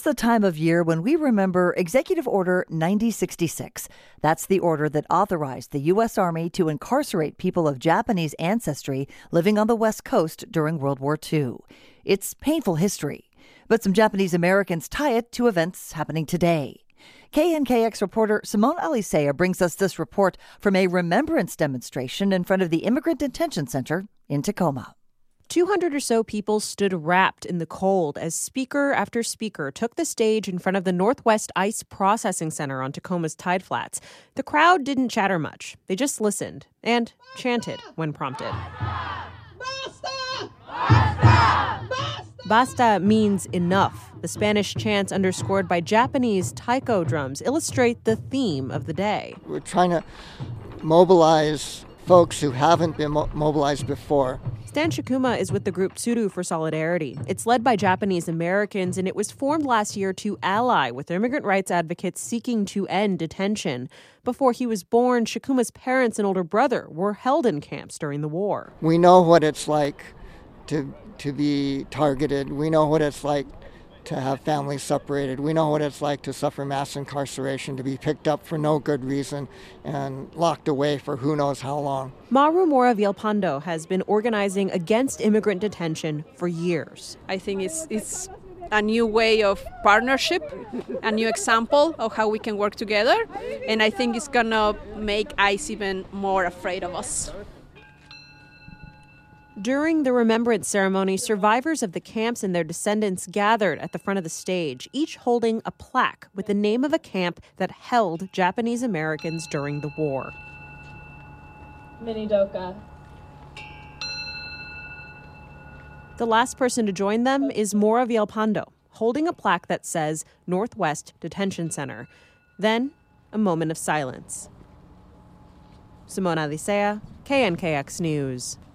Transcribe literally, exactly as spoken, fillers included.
the time of year when we remember Executive Order ninety sixty-six. That's the order that authorized the U S. Army to incarcerate people of Japanese ancestry living on the West Coast during World War Two. It's painful history, but some Japanese Americans tie it to events happening today. K N K X reporter Simone Alicea brings us this report from a remembrance demonstration in front of the Immigrant Detention Center in Tacoma. two hundred or so people stood wrapped in the cold as speaker after speaker took the stage in front of the Northwest Ice Processing Center on Tacoma's Tide Flats. The crowd didn't chatter much. They just listened and chanted when prompted. Basta! Basta! Basta! Basta means enough. The Spanish chants underscored by Japanese taiko drums illustrate the theme of the day. We're trying to mobilize folks who haven't been mo- mobilized before. Stan Shikuma is with the group Tsuru for Solidarity. It's led by Japanese Americans, and it was formed last year to ally with immigrant rights advocates seeking to end detention. Before he was born, Shikuma's parents and older brother were held in camps during the war. We know what it's like to to be targeted. We know what it's like to have families separated. We know what it's like to suffer mass incarceration, to be picked up for no good reason and locked away for who knows how long. Maru Mora Vilpando has been organizing against immigrant detention for years. I think it's it's a new way of partnership, a new example of how we can work together, and I think it's gonna make ICE even more afraid of us. During the remembrance ceremony, survivors of the camps and their descendants gathered at the front of the stage, each holding a plaque with the name of a camp that held Japanese Americans during the war. Minidoka. The last person to join them is Mora Vilpando, holding a plaque that says Northwest Detention Center. Then, a moment of silence. Simone Alicea, K N K X News.